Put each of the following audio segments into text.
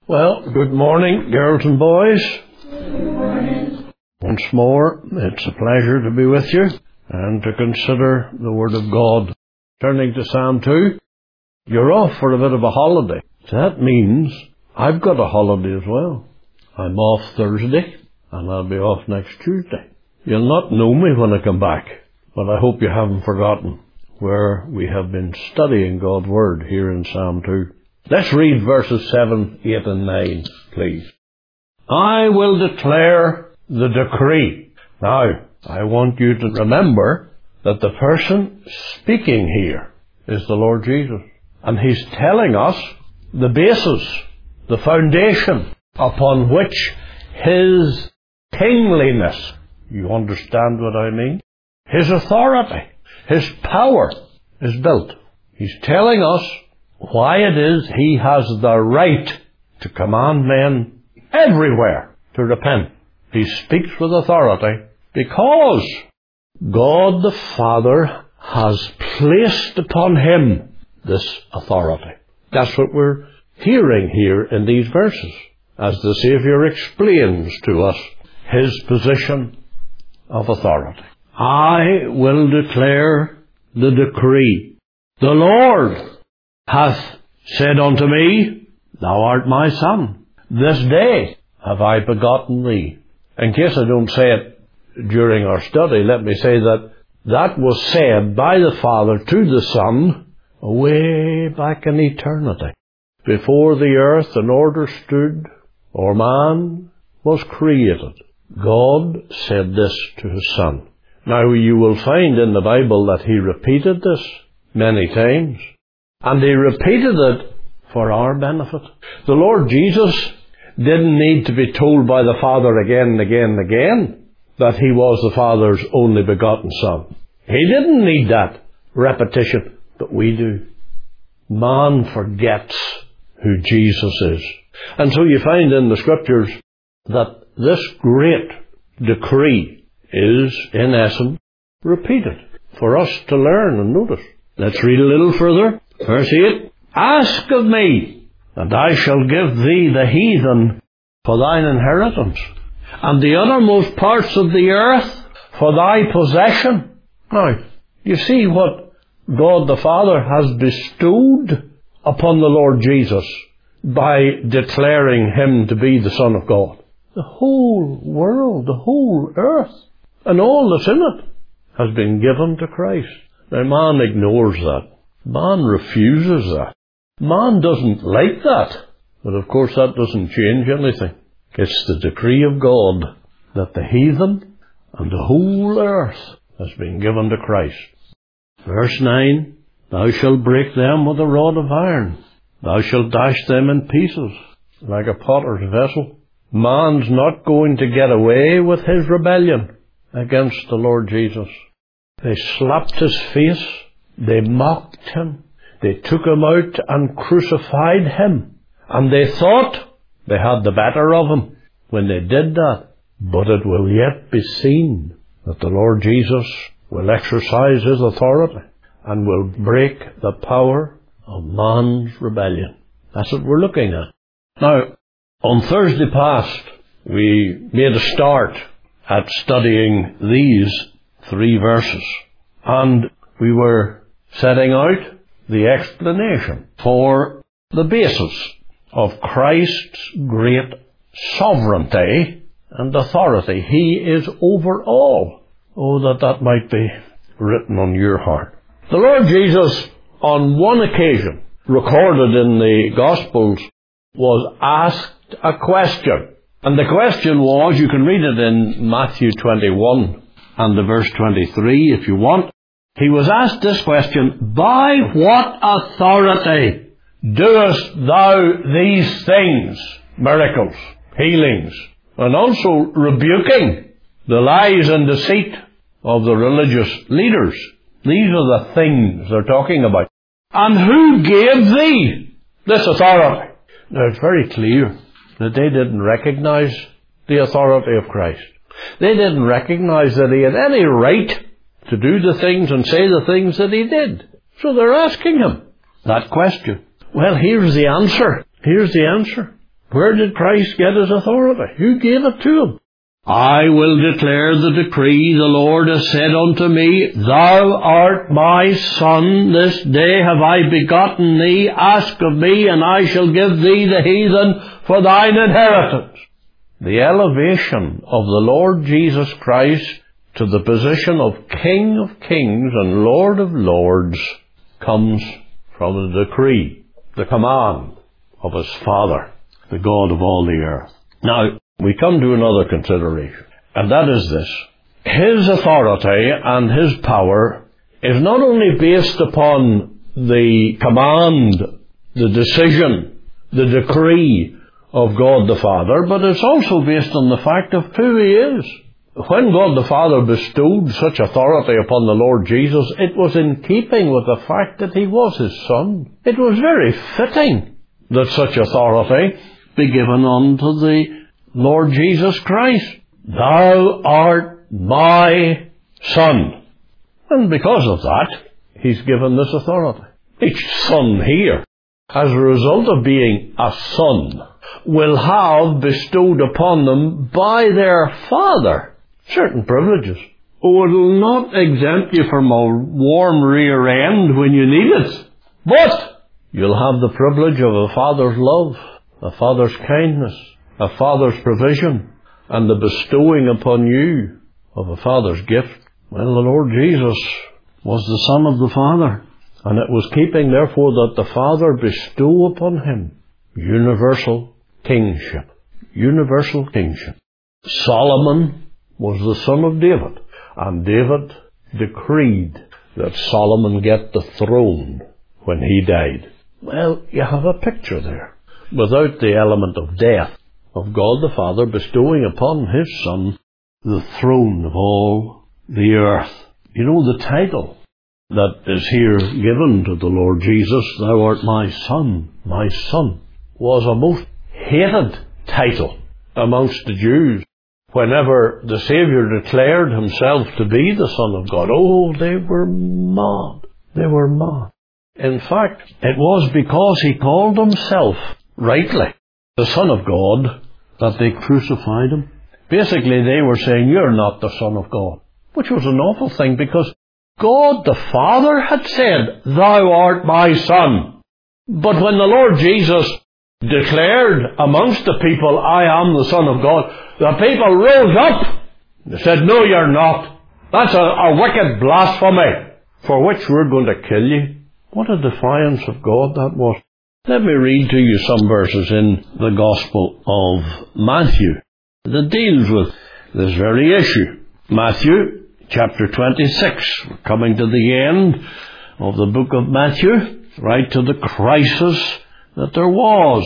Well, good morning, girls and boys. Good morning. Once more, it's a pleasure to be with you and to consider the Word of God. Turning to Psalm 2, you're off for a bit of a holiday. That means I've got a holiday as well. I'm off Thursday and I'll be off next Tuesday. You'll not know me when I come back, but I hope you haven't forgotten where we have been studying God's Word here in Psalm 2. Let's read verses 7, 8 and 9, please. I will declare the decree. Now, I want you to remember that the person speaking here is the Lord Jesus. And He's telling us the basis, the foundation upon which His kingliness, you understand what I mean? His authority, His power is built. He's telling us why it is He has the right to command men everywhere to repent. He speaks with authority because God the Father has placed upon Him this authority. That's what we're hearing here in these verses, as the Saviour explains to us His position of authority. I will declare the decree. The Lord hath said unto me, Thou art my Son. This day have I begotten thee. In case I don't say it during our study, let me say that that was said by the Father to the Son way back in eternity. Before the earth in order stood, or man was created, God said this to His Son. Now you will find in the Bible that He repeated this many times. And He repeated it for our benefit. The Lord Jesus didn't need to be told by the Father again and again and again that He was the Father's only begotten Son. He didn't need that repetition, but we do. Man forgets who Jesus is. And so you find in the Scriptures that this great decree is, in essence, repeated for us to learn and notice. Let's read a little further. Verse 8, Ask of me, and I shall give thee the heathen for thine inheritance, and the uttermost parts of the earth for thy possession. Now, you see what God the Father has bestowed upon the Lord Jesus by declaring Him to be the Son of God. The whole world, the whole earth, and all that's in it has been given to Christ. Now, man ignores that. Man refuses that. Man doesn't like that. But of course that doesn't change anything. It's the decree of God that the heathen and the whole earth has been given to Christ. Verse 9, Thou shalt break them with a rod of iron. Thou shalt dash them in pieces like a potter's vessel. Man's not going to get away with his rebellion against the Lord Jesus. They slapped His face. They mocked Him. They took Him out and crucified Him. And they thought they had the better of Him when they did that. But it will yet be seen that the Lord Jesus will exercise His authority and will break the power of man's rebellion. That's what we're looking at. Now, on Thursday past, we made a start at studying these 3 verses. And we were setting out the explanation for the basis of Christ's great sovereignty and authority. He is over all. Oh, that might be written on your heart. The Lord Jesus, on one occasion, recorded in the Gospels, was asked a question. And the question was, you can read it in Matthew 21 and the verse 23 if you want. He was asked this question, By what authority doest thou these things? Miracles, healings, and also rebuking the lies and deceit of the religious leaders. These are the things they're talking about. And who gave thee this authority? Now it's very clear that they didn't recognize the authority of Christ. They didn't recognize that He had any right to do the things and say the things that He did. So they're asking Him that question. Well, here's the answer. Here's the answer. Where did Christ get his authority? Who gave it to him? I will declare the decree. The Lord has said unto me, Thou art my Son. This day have I begotten thee. Ask of me, and I shall give thee the heathen for thine inheritance. The elevation of the Lord Jesus Christ to the position of King of kings and Lord of lords comes from the decree, the command of his Father, the God of all the earth. Now, we come to another consideration, and that is this. His authority and his power is not only based upon the command, the decision, the decree of God the Father, but it's also based on the fact of who he is. When God the Father bestowed such authority upon the Lord Jesus, it was in keeping with the fact that he was his Son. It was very fitting that such authority be given unto the Lord Jesus Christ. Thou art my Son. And because of that, he's given this authority. Each son here, as a result of being a son, will have bestowed upon them by their Father certain privileges. Oh, it will not exempt you from a warm rear end when you need it. But you'll have the privilege of a father's love, a father's kindness, a father's provision, and the bestowing upon you of a father's gift. Well, the Lord Jesus was the Son of the Father, and it was keeping, therefore, that the Father bestow upon him universal kingship. Universal kingship. Solomon was the son of David, and David decreed that Solomon get the throne when he died. Well, you have a picture there. Without the element of death, of God the Father bestowing upon his Son the throne of all the earth. You know, the title that is here given to the Lord Jesus, Thou art my Son, was a most hated title amongst the Jews. Whenever the Saviour declared himself to be the Son of God, oh, they were mad. They were mad. In fact, it was because he called himself rightly the Son of God that they crucified him. Basically, they were saying, You're not the Son of God. Which was an awful thing, because God the Father had said, Thou art my Son. But when the Lord Jesus declared amongst the people, I am the Son of God, the people rose up. They said, No, you're not. That's a wicked blasphemy, for which we're going to kill you. What a defiance of God that was. Let me read to you some verses in the Gospel of Matthew that deals with this very issue. Matthew chapter 26. We're coming to the end of the book of Matthew, right to the crisis that there was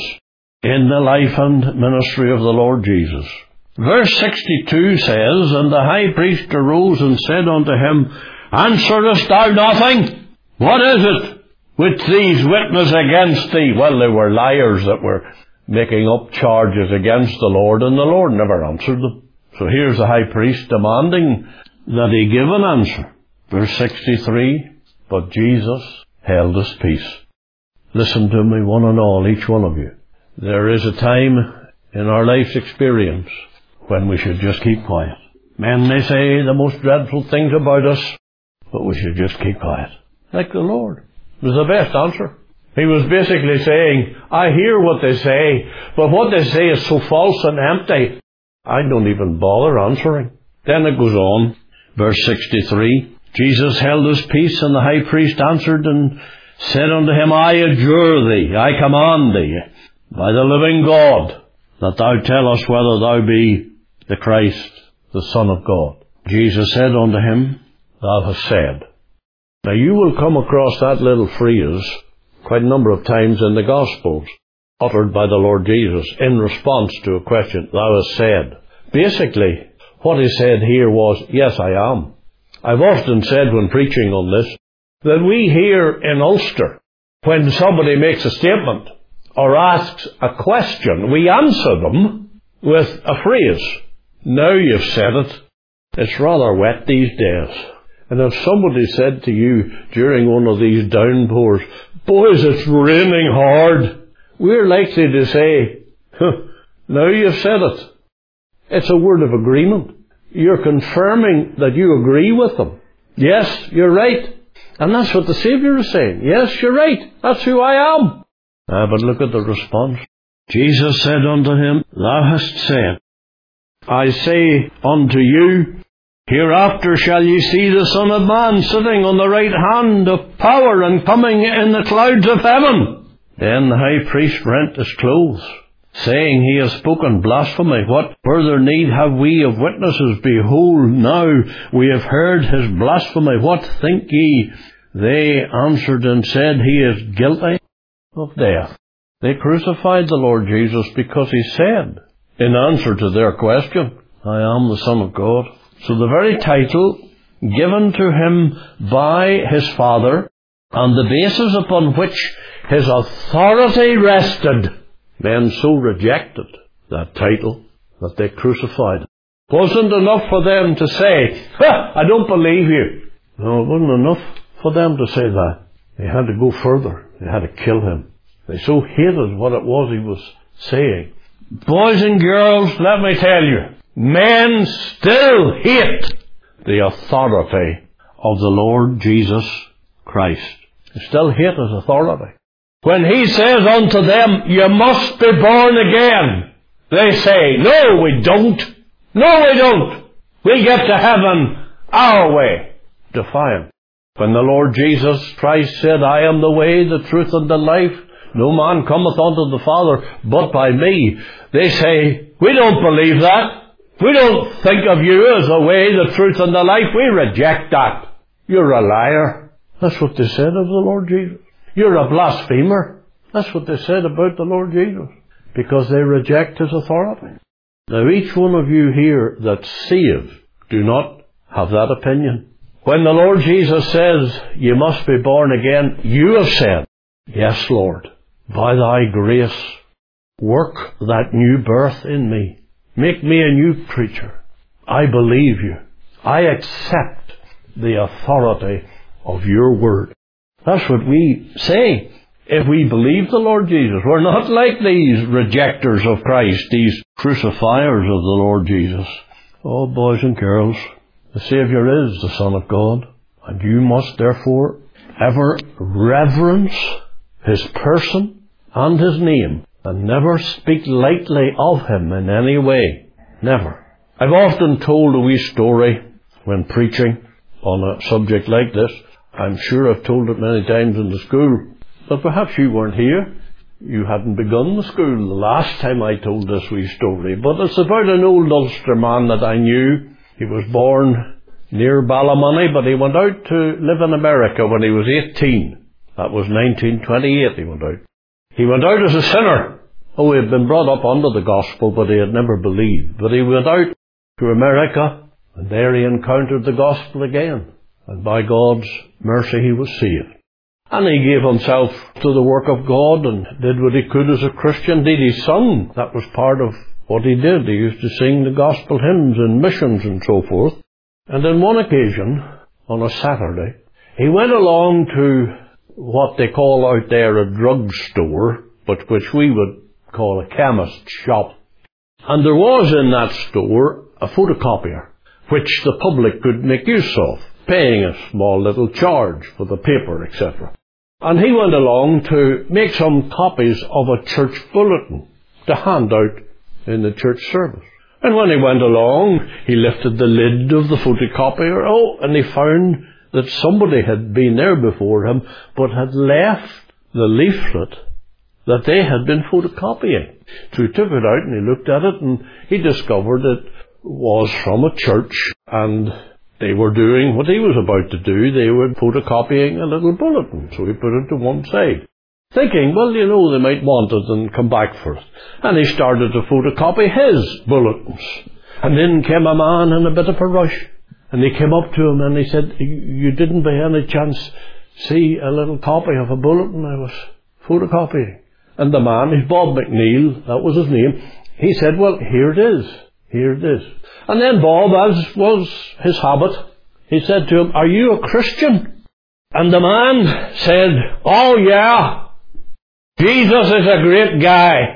in the life and ministry of the Lord Jesus. Verse 62 says, And the high priest arose and said unto him, Answerest thou nothing? What is it which these witness against thee? Well, they were liars that were making up charges against the Lord, and the Lord never answered them. So here's the high priest demanding that he give an answer. Verse 63, But Jesus held his peace. Listen to me, one and all, each one of you. There is a time in our life's experience when we should just keep quiet. Men may say the most dreadful things about us, but we should just keep quiet. Like the Lord. It was the best answer. He was basically saying, I hear what they say, but what they say is so false and empty, I don't even bother answering. Then it goes on, verse 63, Jesus held his peace, and the high priest answered and said unto him, I adjure thee, I command thee, by the living God, that thou tell us whether thou be the Christ, the Son of God. Jesus said unto him, Thou hast said. Now you will come across that little phrase quite a number of times in the Gospels, uttered by the Lord Jesus in response to a question, Thou hast said. Basically, what he said here was, Yes, I am. I've often said when preaching on this, that we here in Ulster, when somebody makes a statement or asks a question, we answer them with a phrase. Now you've said it. It's rather wet these days. And if somebody said to you during one of these downpours, Boys, it's raining hard, we're likely to say, Now you've said it. It's a word of agreement. You're confirming that you agree with them. Yes, you're right. And that's what the Saviour is saying. Yes, you're right. That's who I am. But look at the response. Jesus said unto him, Thou hast said, I say unto you, hereafter shall ye see the Son of Man sitting on the right hand of power and coming in the clouds of heaven. Then the high priest rent his clothes, saying, He has spoken blasphemy. What further need have we of witnesses? Behold, now we have heard his blasphemy. What think ye? They answered and said, He is guilty of death. They crucified the Lord Jesus because he said, in answer to their question, I am the Son of God. So the very title given to him by his Father, and the basis upon which his authority rested, men so rejected that title that they crucified him. Wasn't enough for them to say, I don't believe you. No, it wasn't enough for them to say that. They had to go further. They had to kill him. They so hated what it was he was saying. Boys and girls, let me tell you, men still hate the authority of the Lord Jesus Christ. They still hate his authority. When he says unto them, you must be born again, they say, no, we don't. No, we don't. We get to heaven our way. Defiant. When the Lord Jesus Christ said, I am the way, the truth, and the life, no man cometh unto the Father but by me, they say, we don't believe that. We don't think of you as the way, the truth, and the life. We reject that. You're a liar. That's what they said of the Lord Jesus. You're a blasphemer. That's what they said about the Lord Jesus. Because they reject his authority. Now each one of you here that's saved do not have that opinion. When the Lord Jesus says, you must be born again, you have said, yes, Lord, by thy grace, work that new birth in me. Make me a new creature. I believe you. I accept the authority of your word. That's what we say if we believe the Lord Jesus. We're not like these rejectors of Christ, these crucifiers of the Lord Jesus. Oh, boys and girls, the Saviour is the Son of God, and you must therefore ever reverence his person and his name, and never speak lightly of him in any way. Never. I've often told a wee story when preaching on a subject like this. I'm sure I've told it many times in the school, but perhaps you weren't here. You hadn't begun the school the last time I told this wee story. But it's about an old Ulster man that I knew. He was born near Ballymoney, but he went out to live in America when he was 18. That was 1928 he went out. He went out as a sinner. Oh, he had been brought up under the gospel, but he had never believed. But he went out to America, and there he encountered the gospel again. And by God's mercy he was saved. And he gave himself to the work of God and did what he could as a Christian. Indeed, he sung. That was part of what he did. He used to sing the gospel hymns and missions and so forth. And on one occasion, on a Saturday, he went along to what they call out there a drugstore, but which we would call a chemist shop. And there was in that store a photocopier, which the public could make use of, paying a small little charge for the paper, etc. And he went along to make some copies of a church bulletin to hand out in the church service. And when he went along, he lifted the lid of the photocopier, and he found that somebody had been there before him, but had left the leaflet that they had been photocopying. So he took it out and he looked at it, and he discovered it was from a church, and they were doing what he was about to do. They were photocopying a little bulletin. So he put it to one side, thinking, well, they might want it and come back for it. And he started to photocopy his bulletins. And then came a man in a bit of a rush. And he came up to him and he said, you didn't by any chance see a little copy of a bulletin I was photocopying? And the man, he's Bob McNeil, that was his name, he said, well, here it is. Here it is. And then Bob, as was his habit, he said to him, are you a Christian? And the man said, oh yeah, Jesus is a great guy.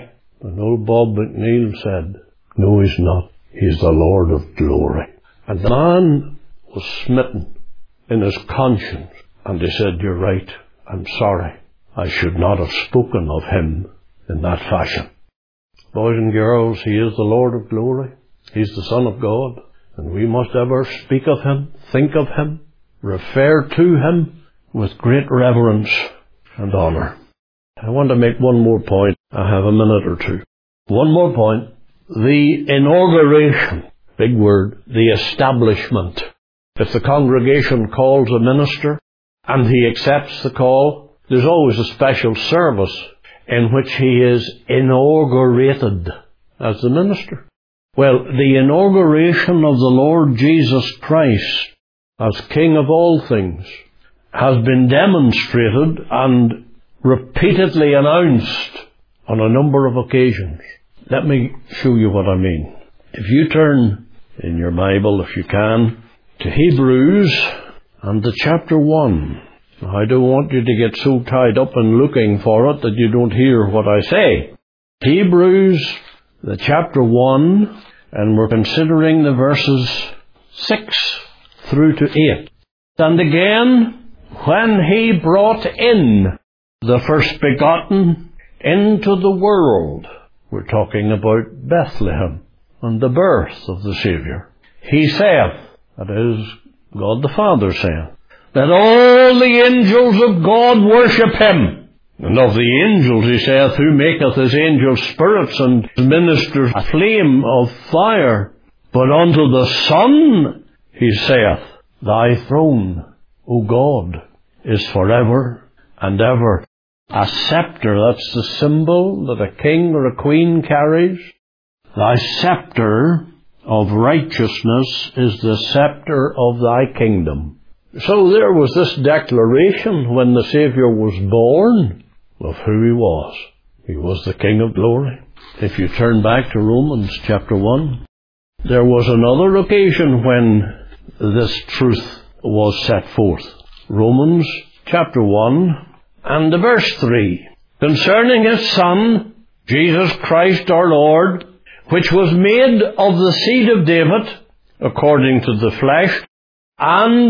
And old Bob McNeil said, "No, he's not. He's the Lord of glory." And the man was smitten in his conscience. And he said, "You're right. I'm sorry. I should not have spoken of him in that fashion." Boys and girls, he is the Lord of glory. He's the Son of God. And we must ever speak of him, think of him, refer to him with great reverence and honour. I want to make one more point. I have a minute or two. One more point. The inauguration, big word, the establishment. If the congregation calls a minister and he accepts the call, there's always a special service in which he is inaugurated as the minister. Well, the inauguration of the Lord Jesus Christ as King of all things has been demonstrated and repeatedly announced on a number of occasions. Let me show you what I mean. If you turn in your Bible, if you can, to Hebrews and the chapter 1. I don't want you to get so tied up in looking for it that you don't hear what I say. Hebrews, the chapter 1, and we're considering the verses 6 through to 8. "And again, when he brought in the first begotten into the world," we're talking about Bethlehem and the birth of the Saviour, "he saith," that is, God the Father saith, "that all the angels of God worship him. And of the angels he saith, who maketh his angels spirits and ministers a flame of fire. But unto the Son he saith, Thy throne, O God, is forever and ever." A scepter, that's the symbol that a king or a queen carries. "Thy scepter of righteousness is the scepter of thy kingdom." So there was this declaration when the Saviour was born of who he was. He was the King of glory. If you turn back to Romans chapter 1, there was another occasion when this truth was set forth. Romans chapter 1 and the verse 3. "Concerning his Son, Jesus Christ our Lord, which was made of the seed of David, according to the flesh, and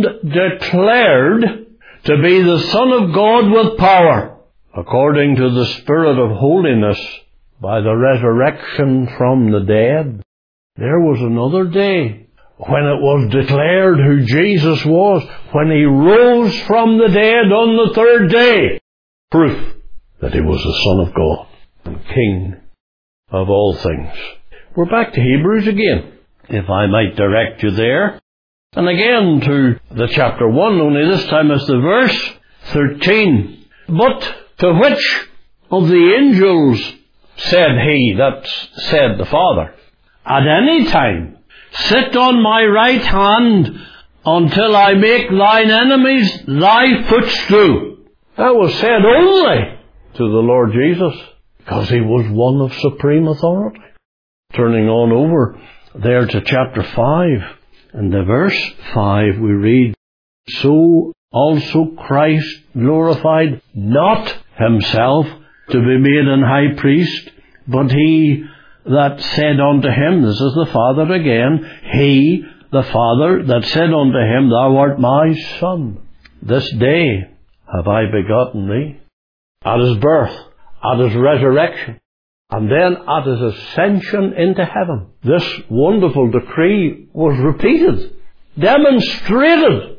declared to be the Son of God with power, according to the Spirit of holiness, by the resurrection from the dead." There was another day when it was declared who Jesus was, when he rose from the dead on the third day. Proof that he was the Son of God and King of all things. We're back to Hebrews again, if I might direct you there. And again to the chapter 1, only this time it's the verse 13. "But to which of the angels said he," that said the Father, "At any time, sit on my right hand until I make thine enemies thy footstool." That was said only to the Lord Jesus, because he was one of supreme authority. Turning on over there to chapter 5, and the verse 5 we read, "So also Christ glorified not himself to be made an high priest, but he that said unto him," this is the Father again, "he, the Father, that said unto him, Thou art my Son. This day have I begotten thee." At his birth, at his resurrection, and then at his ascension into heaven, this wonderful decree was repeated, demonstrated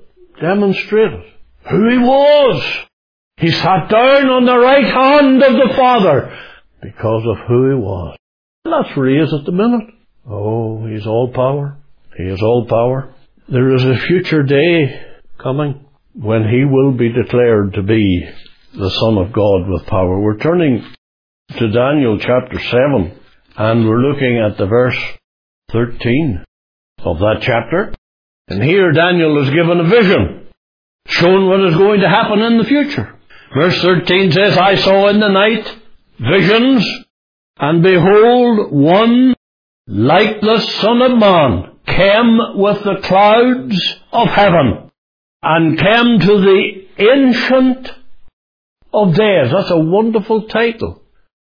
who he was. He sat down on the right hand of the Father because of who he was. Let's raise at the minute. Oh, he's all power. He is all power. There is a future day coming when he will be declared to be the Son of God with power. We're turning to Daniel chapter 7, and we're looking at the verse 13 of that chapter. And here Daniel is given a vision, showing what is going to happen in the future. Verse 13 says, "I saw in the night visions, and behold, one like the Son of Man came with the clouds of heaven, and came to the Ancient of Days." That's a wonderful title.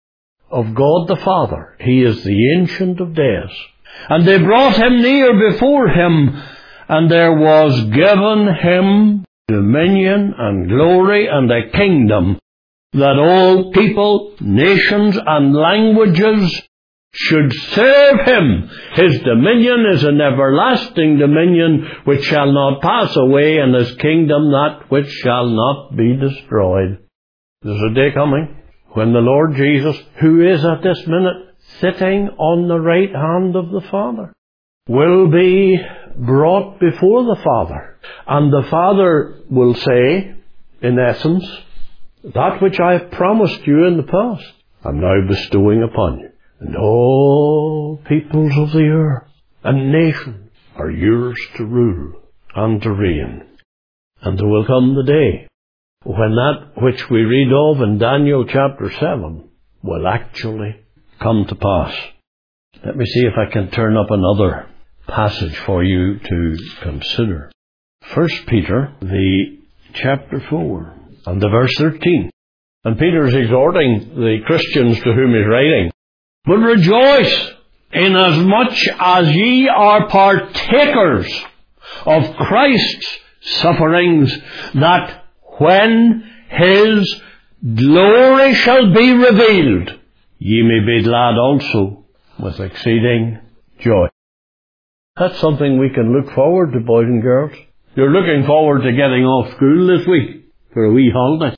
of God the Father. He is the Ancient of Days. And they brought him near before him, and there was given him dominion and glory and a kingdom, that all people, nations, and languages should serve him. His dominion is an everlasting dominion which shall not pass away, and his kingdom that which shall not be destroyed. There's a day coming when the Lord Jesus, who is at this minute sitting on the right hand of the Father, will be brought before the Father. And the Father will say, in essence, that which I have promised you in the past, I'm now bestowing upon you. And all peoples of the earth and nations are yours to rule and to reign. And there will come the day when that which we read of in Daniel chapter 7 will actually come to pass. Let me see if I can turn up another passage for you to consider. 1 Peter, the chapter 4, and the verse 13. And Peter is exhorting the Christians to whom he's writing. But rejoice, inasmuch as ye are partakers of Christ's sufferings, that when his glory shall be revealed, ye may be glad also with exceeding joy. That's something we can look forward to, boys and girls. You're looking forward to getting off school this week for a wee holiday.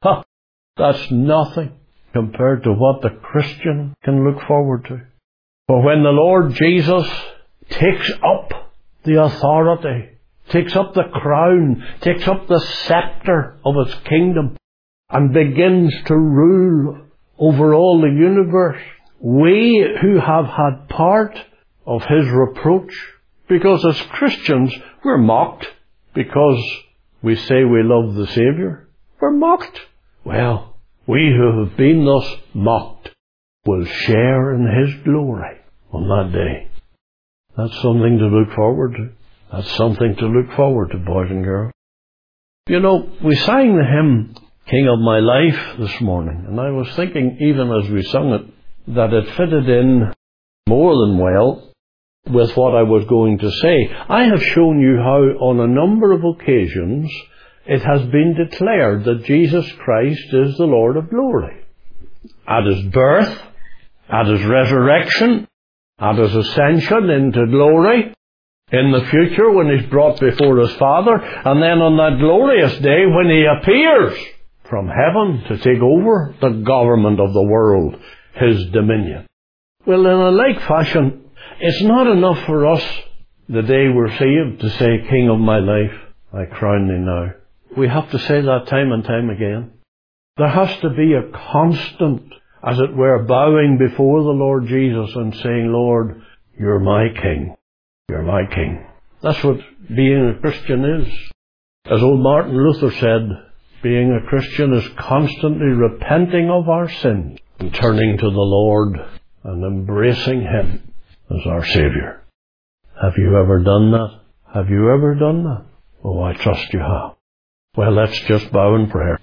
That's nothing compared to what the Christian can look forward to. For when the Lord Jesus takes up the authority, takes up the crown, takes up the scepter of his kingdom, and begins to rule over all the universe, we who have had part of his reproach, because as Christians we're mocked because we say we love the Saviour, we're mocked. Well, we who have been thus mocked will share in his glory on that day. That's something to look forward to. That's something to look forward to, boys and girls. You know, we sang the hymn, King of My Life, this morning, and I was thinking, even as we sung it, that it fitted in more than well with what I was going to say. I have shown you how on a number of occasions it has been declared that Jesus Christ is the Lord of glory. At his birth, at his resurrection, at his ascension into glory, in the future when he's brought before his Father, and then on that glorious day when he appears from heaven to take over the government of the world, his dominion. Well, in a like fashion, it's not enough for us, the day we're saved, to say, King of my life, I crown thee now. We have to say that time and time again. There has to be a constant, as it were, bowing before the Lord Jesus and saying, Lord, you're my King. You're my King. That's what being a Christian is. As old Martin Luther said, being a Christian is constantly repenting of our sins and turning to the Lord and embracing him as our Saviour. Have you ever done that? Have you ever done that? Oh, I trust you have. Well, let's just bow in prayer.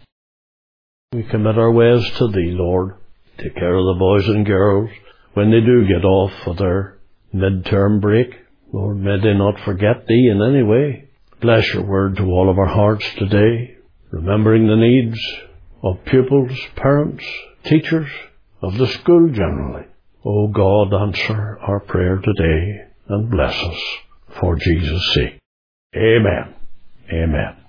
We commit our ways to thee, Lord. Take care of the boys and girls when they do get off for their mid-term break. Lord, may they not forget thee in any way. Bless your word to all of our hearts today, remembering the needs of pupils, parents, teachers, of the school generally. O God, answer our prayer today and bless us for Jesus' sake. Amen. Amen.